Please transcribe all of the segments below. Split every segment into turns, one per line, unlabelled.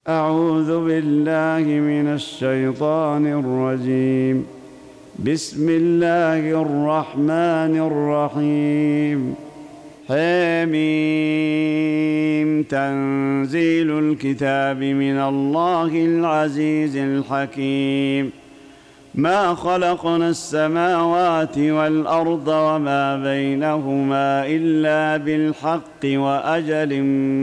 أعوذ بالله من الشيطان الرجيم. بسم الله الرحمن الرحيم. حميم. تنزيل الكتاب من الله العزيز الحكيم. ما خلقنا السماوات والأرض وما بينهما إلا بالحق وأجل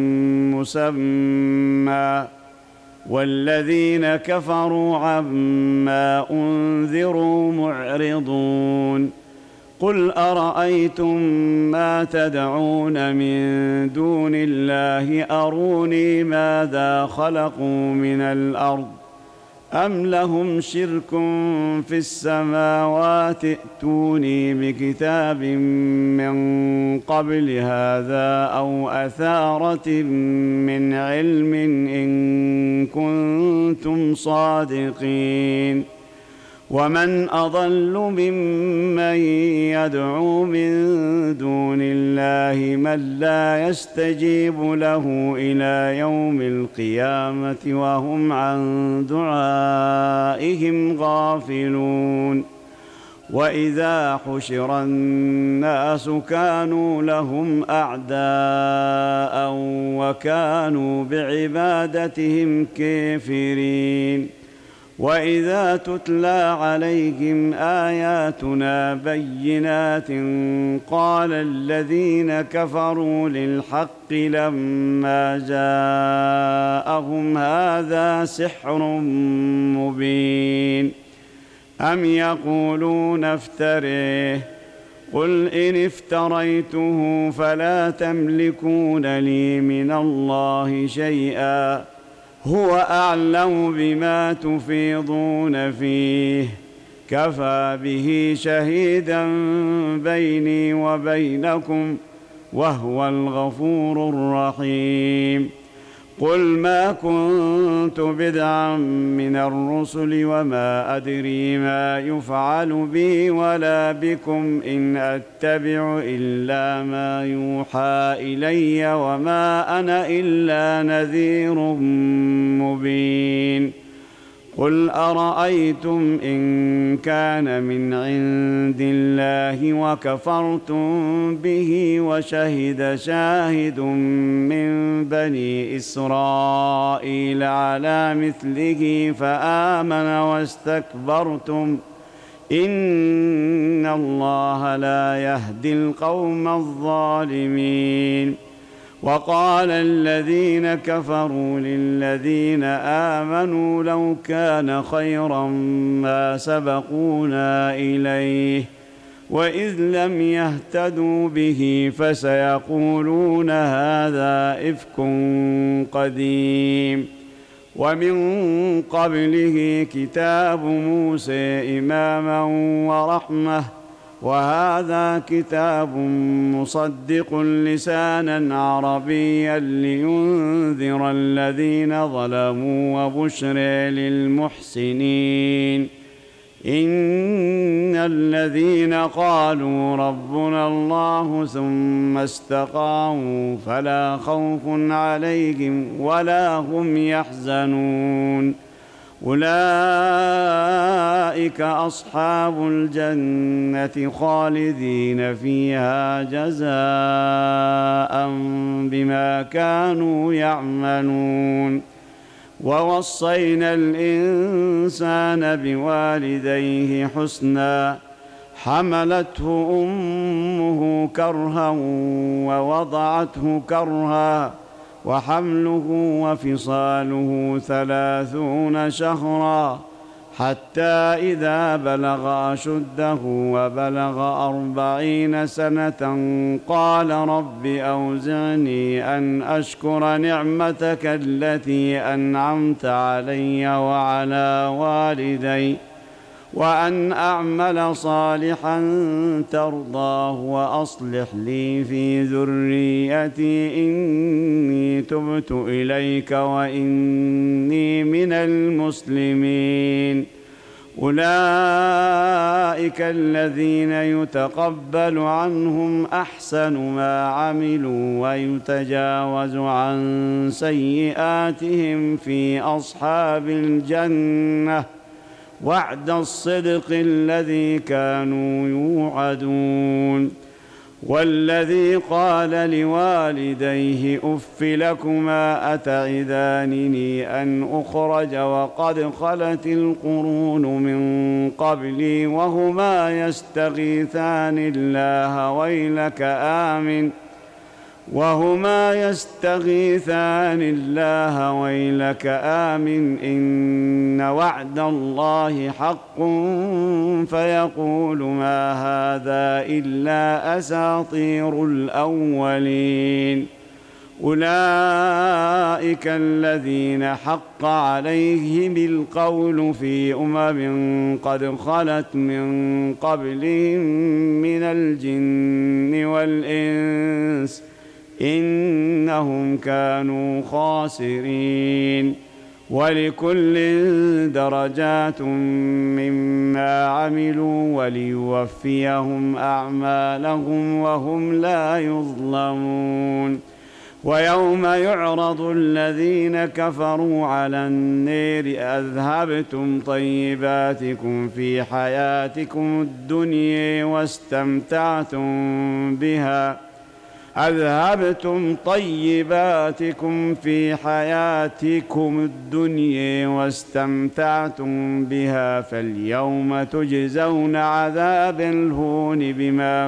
مسمى، والذين كفروا عما أنذروا معرضون. قل أرأيتم ما تدعون من دون الله أروني ماذا خلقوا من الأرض أم لهم شرك في السماوات ائتوني بكتاب من قبل هذا أو أثارة من علم إن كنتم صادقين. ومن أضل ممن يدعو من دون الله من لا يستجيب له إلى يوم القيامة وهم عن دعائهم غافلون. وإذا حشر الناس كانوا لهم أعداء وكانوا بعبادتهم كافرين. وإذا تتلى عليهم آياتنا بينات قال الذين كفروا للحق لما جاءهم هذا سحر مبين. أم يقولون افتريه قل إن افتريته فلا تملكون لي من الله شيئا هو أعلم بما تفيضون فيه كفى به شهيدا بيني وبينكم وهو الغفور الرحيم. قل ما كنت بدعا من الرسل وما أدري ما يفعل بي ولا بكم إن أتبع إلا ما يوحى إلي وما أنا إلا نذير مبين. قل أرأيتم إن كان من عند الله وكفرتم به وشهد شاهد من بني إسرائيل على مثله فآمن واستكبرتم إن الله لا يهدي القوم الظالمين. وقال الذين كفروا للذين آمنوا لو كان خيرا ما سبقونا إليه وإذ لم يهتدوا به فسيقولون هذا إفك قديم. ومن قبله كتاب موسى إماما ورحمة وهذا كتاب مصدق لسانا عربيا لينذر الذين ظلموا وبشر للمحسنين. إن الذين قالوا ربنا الله ثم استقاموا فلا خوف عليهم ولا هم يحزنون أولئك أصحاب الجنة خالدين فيها جزاء بما كانوا يعملون. ووصينا الإنسان بوالديه حسنا حملته أمه كرها ووضعته كرها وحمله وفصاله 30 شهرا حتى إذا بلغ أشده وبلغ 40 سنة قال رب أوزعني أن أشكر نعمتك التي أنعمت علي وعلى والدي وأن أعمل صالحا ترضاه وأصلح لي في ذريتي إني تبت إليك وإني من المسلمين. أولئك الذين يتقبل عنهم أحسن ما عملوا ويتجاوز عن سيئاتهم في أصحاب الجنة وعد الصدق الذي كانوا يوعدون. والذي قال لوالديه أف لكما أتعدانني أن أخرج وقد خلت القرون من قبلي وهما يستغيثان الله ويلك آمن إن وعد الله حق فيقول ما هذا إلا أساطير الأولين. أولئك الذين حق عليهم القول في قد خلت من قبلهم من الجن والإنس إنهم كانوا خاسرين. ولكل درجات مما عملوا وليوفيهم أعمالهم وهم لا يظلمون. ويوم يعرض الذين كفروا على النار أذهبتم طيباتكم في حياتكم الدنيا واستمتعتم بها فاليوم تجزون عذاب الهون بما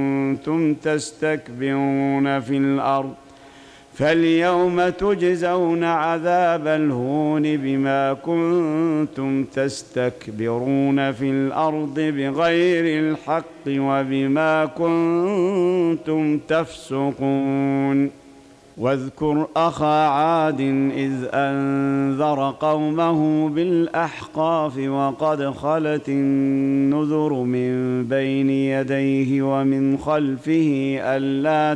كنتم تستكبرون في الأرض بغير الحق وبما كنتم تفسقون. واذكر أخا عاد إذ أنذر قومه بالأحقاف وقد خلت النذر من بين يديه ومن خلفه ألا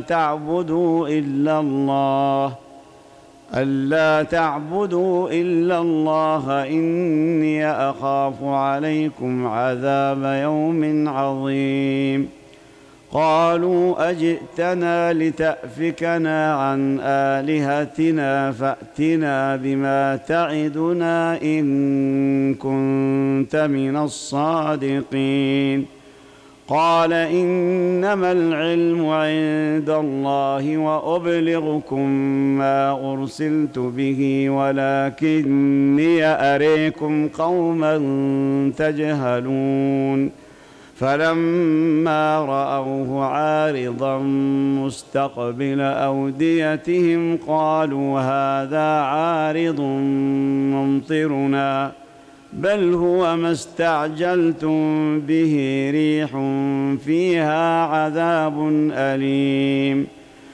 تعبدوا إلا الله إني أخاف عليكم عذاب يوم عظيم. قالوا أجئتنا لتأفكنا عن آلهتنا فأتنا بما تعدنا إن كنت من الصادقين. قال إنما العلم عند الله وأبلغكم ما أرسلت به ولكني أريكم قوما تجهلون. فلما رأوه عارضا مستقبل أوديتهم قالوا هذا عارض ممطرنا بل هو ما استعجلتم به ريح فيها عذاب أليم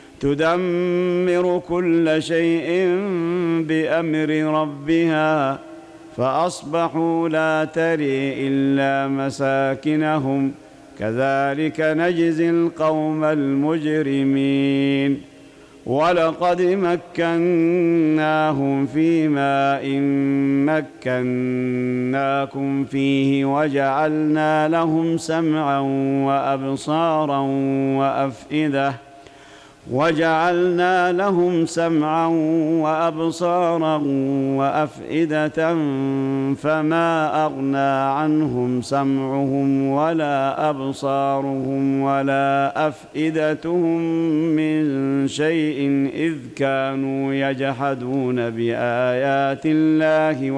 تدمر كل شيء بأمر ربها فأصبحوا لا تري إلا مساكنهم كذلك نجزي القوم المجرمين. ولقد مكناهم في ماء مكناكم فيه وجعلنا لهم سمعا وأبصارا وأفئدة فما أغنى عنهم سمعهم ولا أبصارهم ولا أفئدتهم من شيء إذ كانوا يجحدون بآيات الله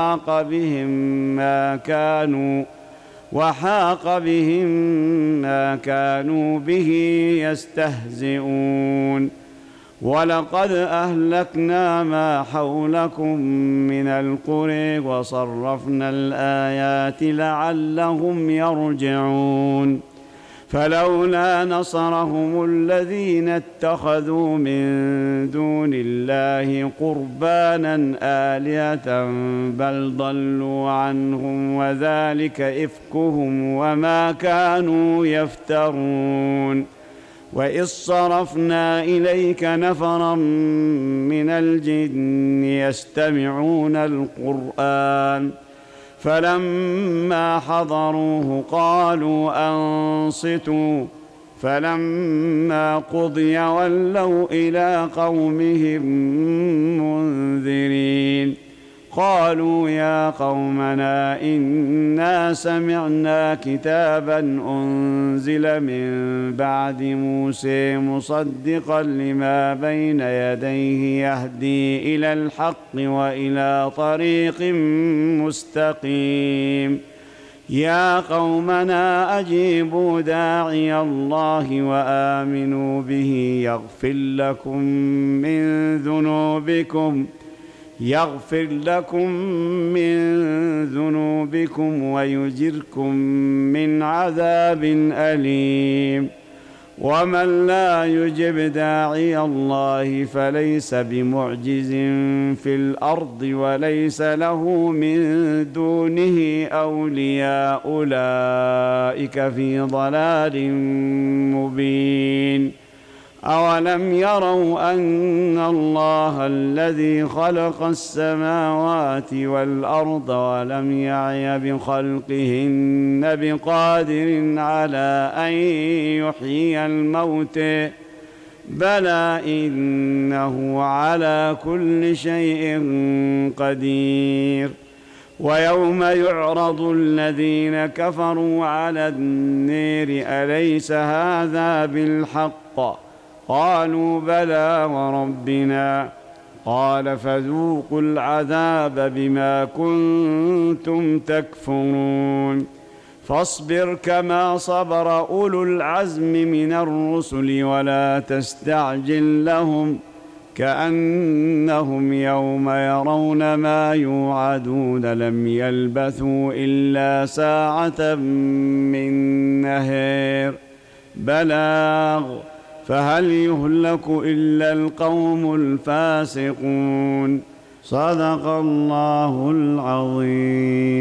وحاق بهم ما كانوا به يستهزئون. ولقد أهلكنا ما حولكم من القرى وصرفنا الآيات لعلهم يرجعون. فلولا نصرهم الذين اتخذوا من دون الله قربانا آلهة بل ضلوا عنهم وذلك إفكهم وما كانوا يفترون. وإذ صرفنا إليك نفرا من الجن يستمعون القرآن فلما حضروه قالوا أنصتوا فلما قضي ولوا إلى قومهم منذرين قالوا يا قومنا إنا سمعنا كتابا أنزل من بعد موسى مصدقا لما بين يديه يهدي إلى الحق وإلى طريق مستقيم يا قومنا أجيبوا داعي الله وآمنوا به يغفر لكم من ذنوبكم ويجركم من عذاب أليم ومن لا يجب داعي الله فليس بمعجز في الأرض وليس له من دونه أولياء أولئك في ضلال مبين أولم يروا أن الله الذي خلق السماوات والأرض ولم يعي بخلقهن بقادر على أن يحيي الموتى بلى إنه على كل شيء قدير ويوم يعرض الذين كفروا على النار أليس هذا بالحق قالوا بلى وربنا قال فذوقوا العذاب بما كنتم تكفرون فاصبر كما صبر أولو العزم من الرسل ولا تستعجل لهم كأنهم يوم يرون ما يوعدون لم يلبثوا إلا ساعة من نهار بلاغ فهل يهلك إلا القوم الفاسقون صدق الله العظيم.